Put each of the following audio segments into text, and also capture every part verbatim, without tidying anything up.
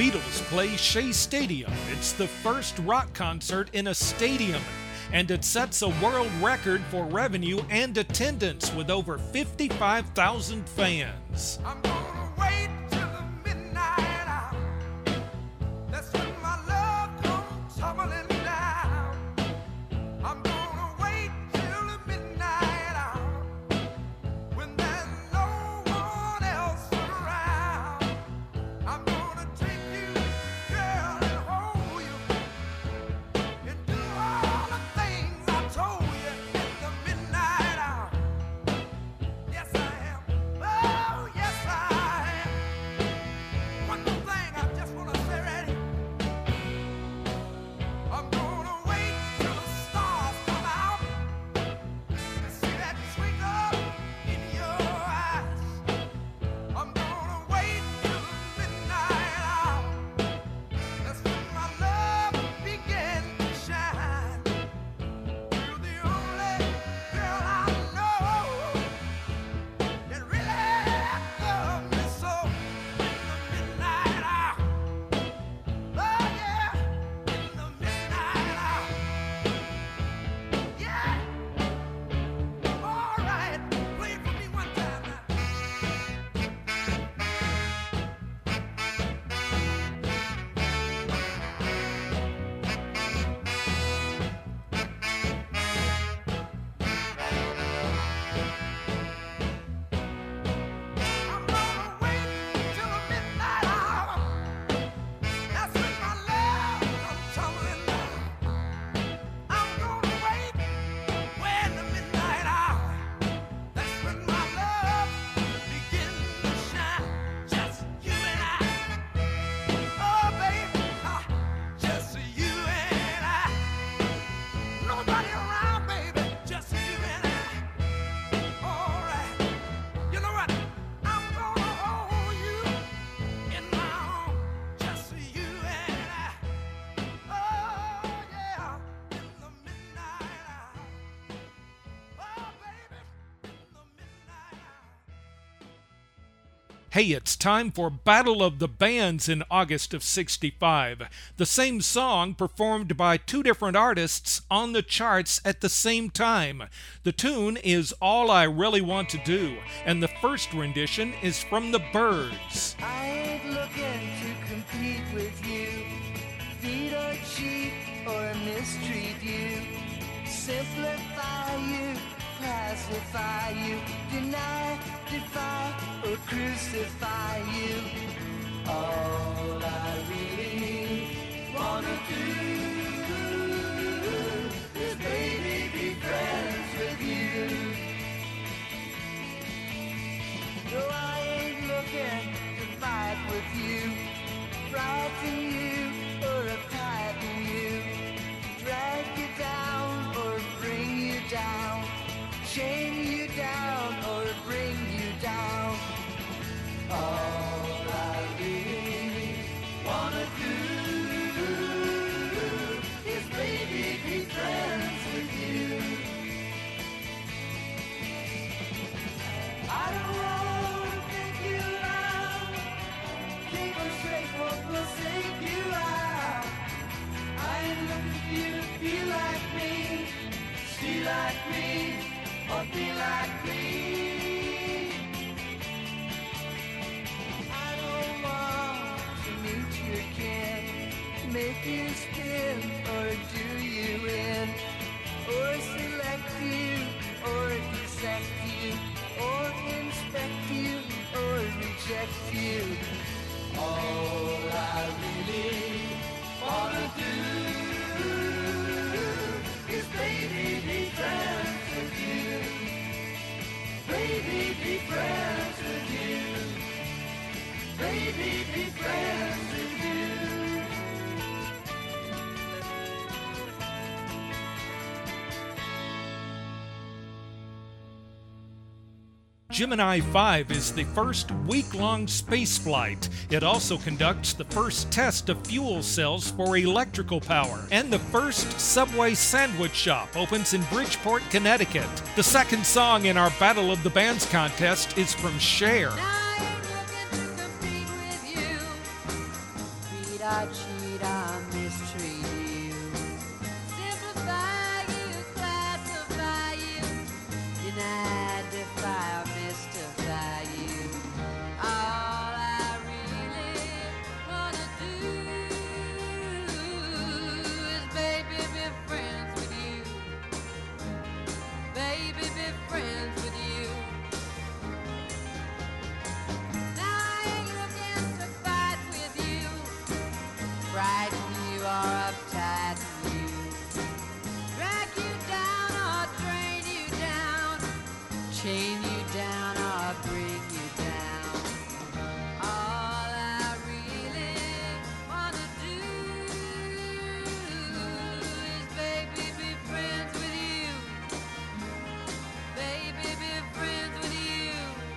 Beatles play Shea Stadium. It's the first rock concert in a stadium, and it sets a world record for revenue and attendance with over fifty-five thousand fans. I'm gonna wait till the midnight hour. That's when my love comes tumbling down. I'm gonna wait till the midnight hour when there's no one else around. I'm gonna take you, girl, and hold you and do all the things I told you in the midnight hour. Yes, I am. Oh, yes, I am. One more thing I just want to say right here. I'm gonna wait till the stars come out and see that twinkle in your eyes. I'm gonna wait till the midnight hour. That's when my love begins to shine. You're the only girl I know that really loves me so in the midnight hour. Oh yeah, in the midnight hour. Yeah. All right, play it for me one time now. I'm gonna wait till the midnight hour. That's when my love comes tumbling down. I'm gonna wait when the midnight hour. That's when my love begins to shine. Just you and I. Oh, baby, ah, just you and I. Nobody around, baby, just you and I. All right. You know what? I'm gonna hold you in my arms, just you and I. Oh yeah, in the midnight hour. Oh baby, in the midnight hour. Hey, it's time for Battle of the Bands in August of sixty-five. The same song performed by two different artists on the charts at the same time. The tune is All I Really Want to Do, and the first rendition is from the Byrds. I ain't looking to compete with you. Feet are cheap or mistreat you. Simplify you, classify you. Deny, defy, or crucify you. All I really wanna do is baby be friends with you. No, I ain't looking to fight with you, frighten you or uptighten you, drag you down or bring you down, shame you down or bring you down. All I really wanna do is baby be friends with you. I don't wanna take you out, keep on straight, what will save you out. I ain't looking for you to be like me, see like me, or be like me. I don't want to meet your kin, make you spin or do you in, or select you or dissect you, or inspect you or reject you. All I really wanna do is baby be friends with you, baby be friends with you, baby be friends with you. Gemini five is the first week-long spaceflight. It also conducts the first test of fuel cells for electrical power. And the first Subway sandwich shop opens in Bridgeport, Connecticut. The second song in our Battle of the Bands contest is from Cher. I ain't looking to compete with you. cheat, I cheat, I mistreat you. Simplify you, classify you, deny, defy, or mystify you. All I really wanna do is, baby, be friends with you. Baby, be friends with you. Now I ain't looking to fight with you, frighten you or uptight you, drag you down or drain you down, chain you down or bring you down. All I really wanna do is, baby, be friends with you. Baby, be friends with you.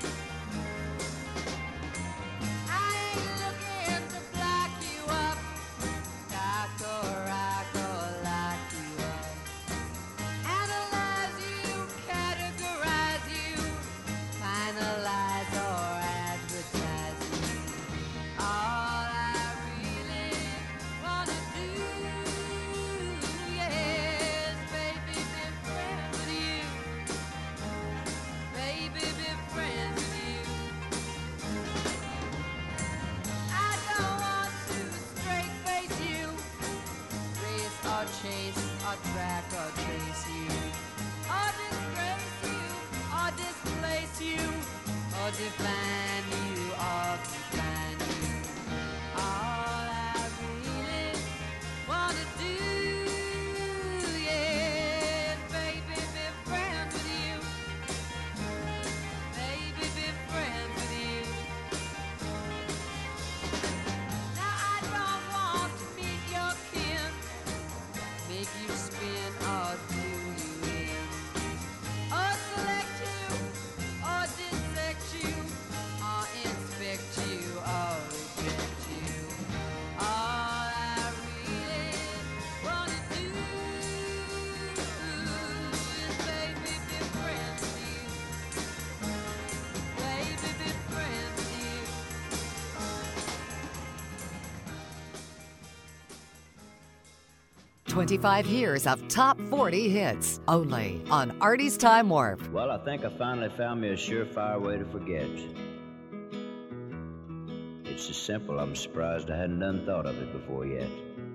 I ain't looking to block you up, cock or rock or lock you up, analyze you, categorize you, finalize or advertise you. All I really wanna do, yes, baby, be friends with you. Baby, be friends with you. I don't want to straight face you, race or chase or track or trace you, or disgrace you or displace you, or define you or define you. All I really wanna do, yeah, baby, be friends with you. Baby, be friends with you. Now I don't want to meet your kin, make you spin or do you in, or select you, or dissect you, or inspect you, or reject you. All I really wanna do is, baby, be friends with you. Baby, be friends with you. twenty-five years of top forty hits, only on Artie's Time Warp. Well, I think I finally found me a surefire way to forget. It's so simple, I'm surprised I hadn't done thought of it before yet.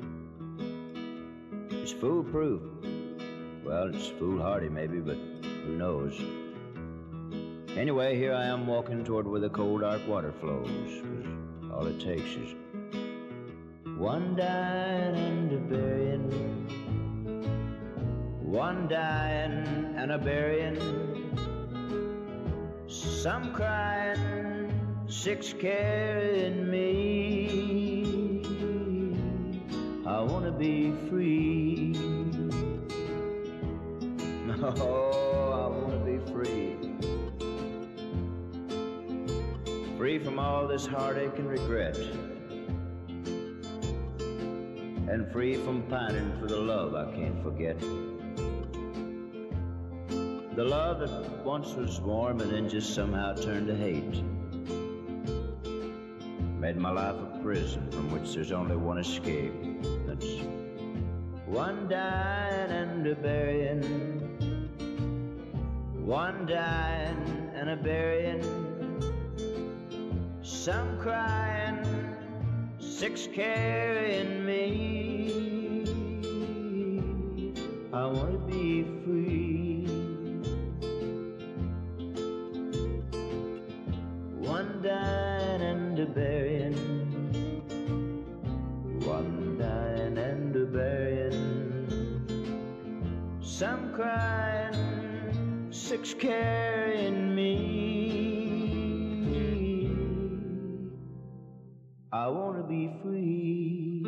It's foolproof. Well, it's foolhardy maybe, but who knows? Anyway, here I am walking toward where the cold, dark water flows. 'Cause all it takes is one dying and a burying, one dying and a burying, some crying, six carrying me. I wanna be free. Oh, I wanna be free. Free from all this heartache and regret, and free from pining for the love I can't forget. The love that once was warm and then just somehow turned to hate. Made my life a prison from which there's only one escape. That's one dying and a burying, one dying and a burying, some crying, six carrying me. I want to be free. One dying and a burying, one dying and a burying, some crying, six carrying me. I want to be free.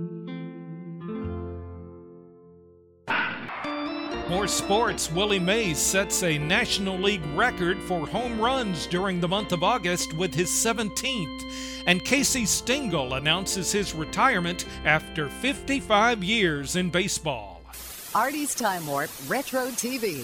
More sports. Willie Mays sets a National League record for home runs during the month of August with his seventeenth. And Casey Stengel announces his retirement after fifty-five years in baseball. Artie's Time Warp Retro T V.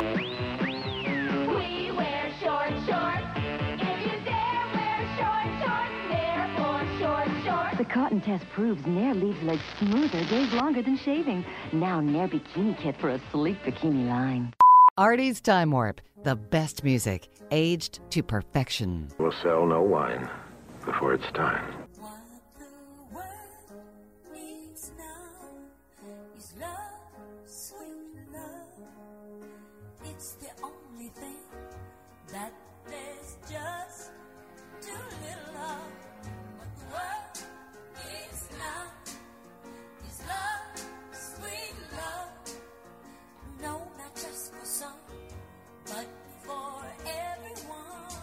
We wear short shorts. If you dare wear short shorts, they're for short shorts. The Cotton test proves Nair leaves legs smoother days longer than shaving. Now Nair Bikini Kit for a sleek bikini line. Artie's Time Warp, the best music, aged to perfection. We'll sell no wine before it's time. What the world needs now is love, sweet love. It's the only thing that there's just too little of. What the world needs now is love, sweet love. No, not just for some, but for everyone.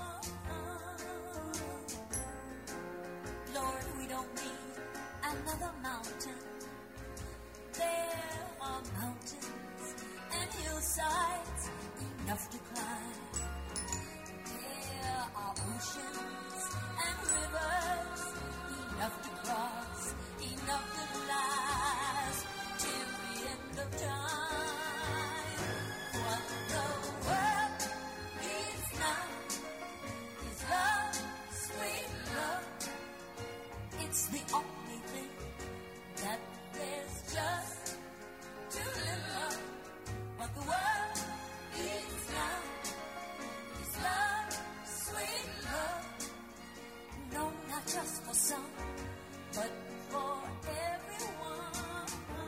Lord, we don't need another mountain. There are mountains and hillsides enough to climb. There are oceans and rivers enough to cross, enough to last till the end of time. What the world needs now is love, sweet love. It's the only thing that there's just too little of. What the world needs now is love, sweet love. No, not just for some, but for everyone.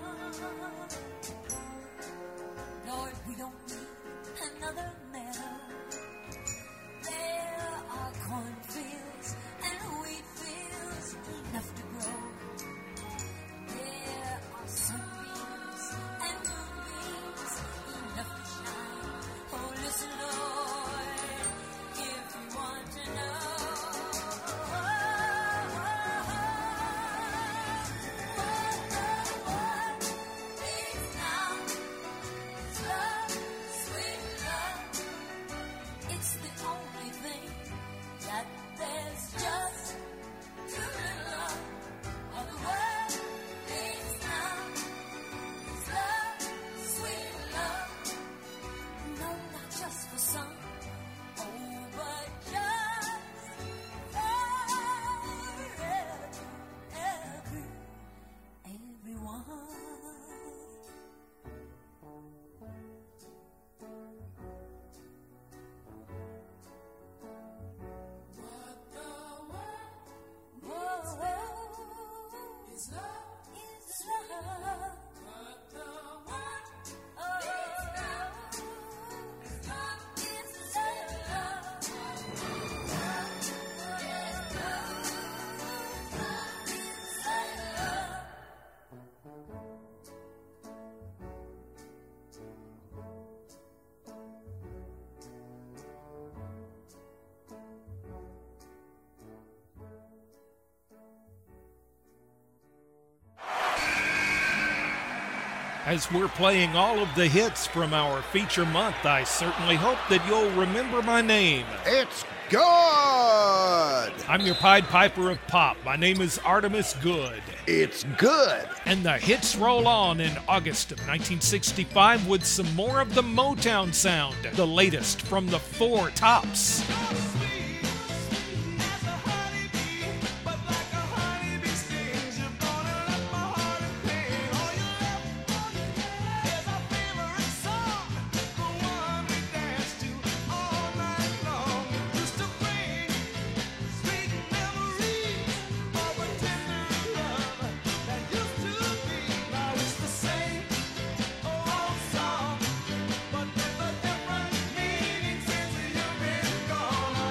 Lord, we don't need another meadow. There are cornfields and wheat fields enough to grow. There are sunbeams and moonbeams enough to shine. Oh, listen, Lord, if you want to know. As we're playing all of the hits from our feature month, I certainly hope that you'll remember my name. It's good! I'm your Pied Piper of Pop. My name is Artemus Good. It's good! And the hits roll on in August of nineteen sixty-five with some more of the Motown sound, the latest from the Four Tops. But there's a different meaning since you've been gone.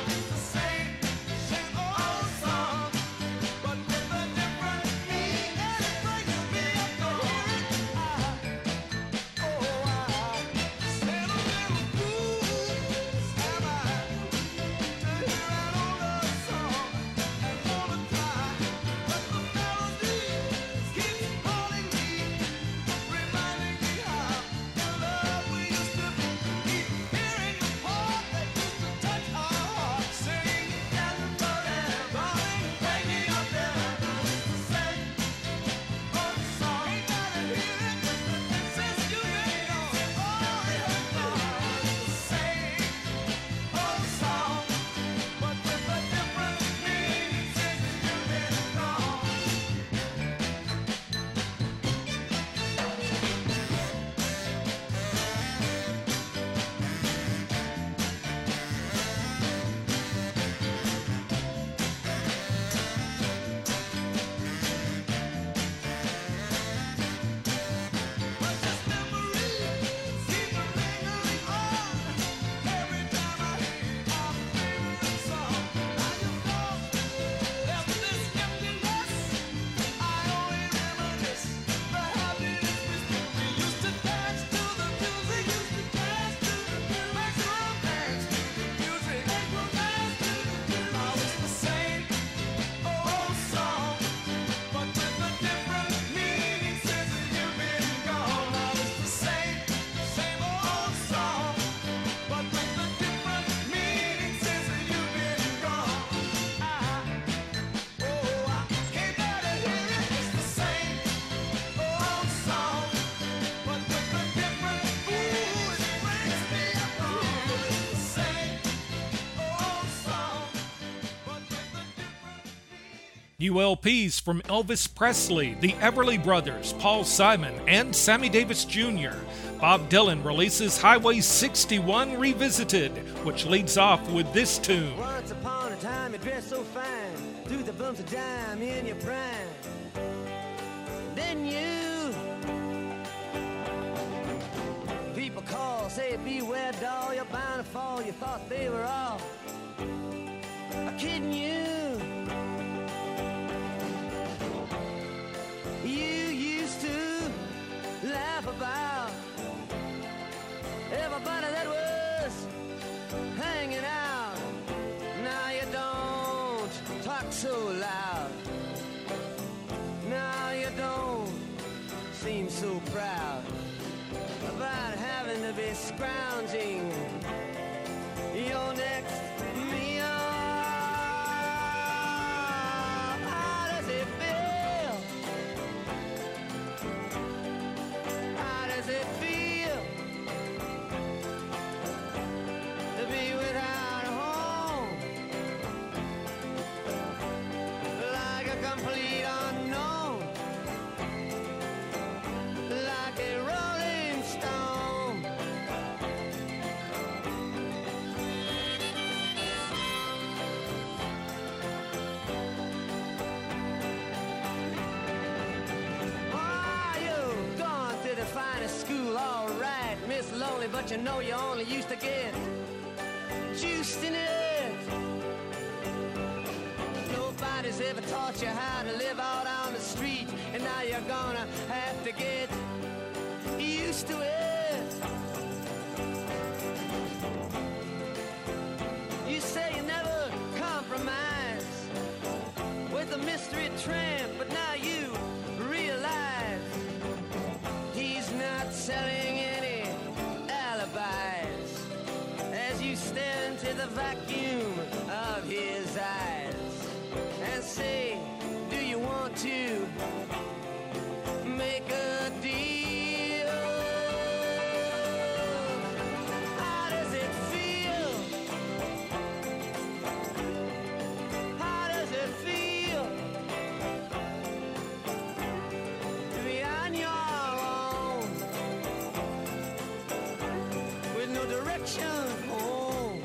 New L Ps from Elvis Presley, the Everly Brothers, Paul Simon, and Sammy Davis Junior Bob Dylan releases Highway sixty-one Revisited, which leads off with this tune. Once upon a time you dressed so fine, through the bumps of dime in your prime. Then you, people call, say beware doll, you're bound to fall, you thought they were all kidding you. You used to laugh about everybody that was hanging out. Now you don't talk so loud. Now you don't seem so proud about having to be scrounging your next meal. How does it feel? How does it feel to be without a home? Like a complete unknown, like a rolling stone. Ah, you've gone to the finest school, all right, Miss Lonely, but you know you only used to get juiced in it. Nobody's ever taught you how to live out on the street, and now you're gonna have to get used to it. You say you never compromise with a mystery tramp, but now you realize he's not selling any alibis as you stare into the vacuum of his eyes and say, do you want to make a deal? How does it feel? How does it feel to be on your own with no direction home?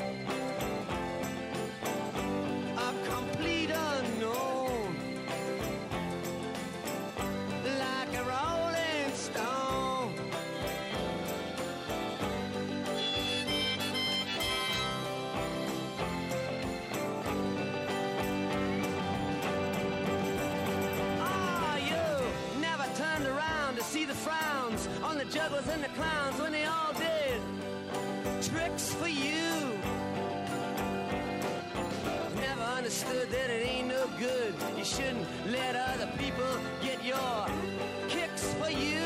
A complete unknown, like a rolling stone. Ah, you never turned around to see the frowns on the jugglers and the clowns when they all did tricks for you. Never understood that it ain't no good. You shouldn't let other people get your kicks for you.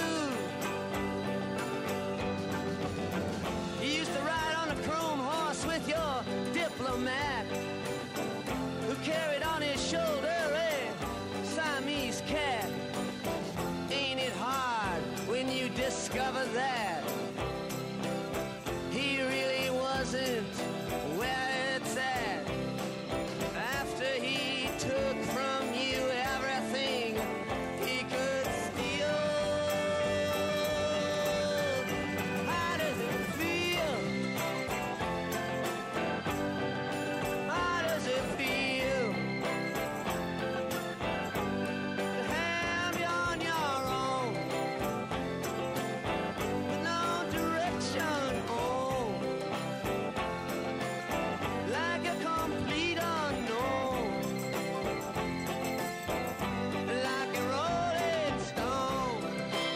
You used to ride on a chrome horse with your diplomat, who carried on his shoulder a Siamese cat. Ain't it hard when you discover that he really wasn't where it's at? After he took from you everything he could steal. How does it feel? How does it feel to have you on your own with no direction home, like a complete unknown, like a rolling stone.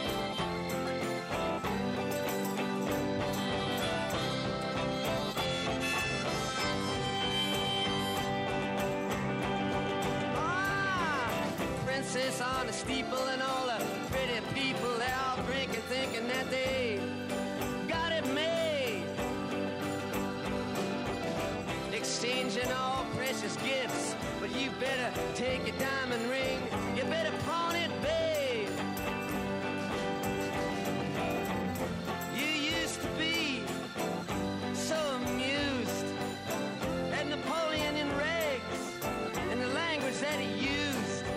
Ah, princess on a steeple and all the pretty people, they're all drinking, thinking that they got it made, exchanging all precious gifts. But you better take your diamond ring, you better pawn it, babe. You used to be so amused at Napoleon in rags and the language that he used.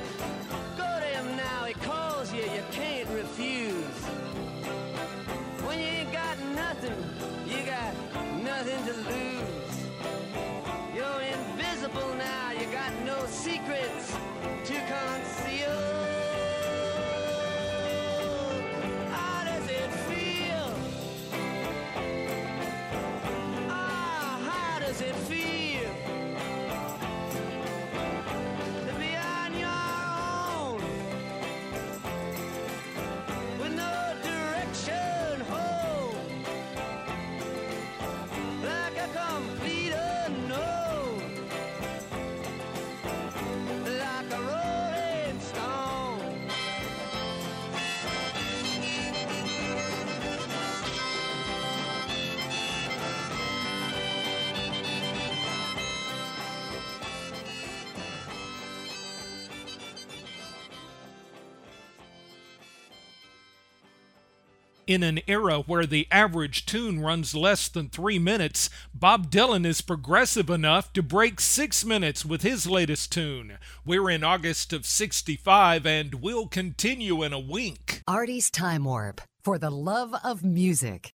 In an era where the average tune runs less than three minutes, Bob Dylan is progressive enough to break six minutes with his latest tune. We're in August of sixty-five, and we'll continue in a wink. Artie's Time Warp, for the love of music.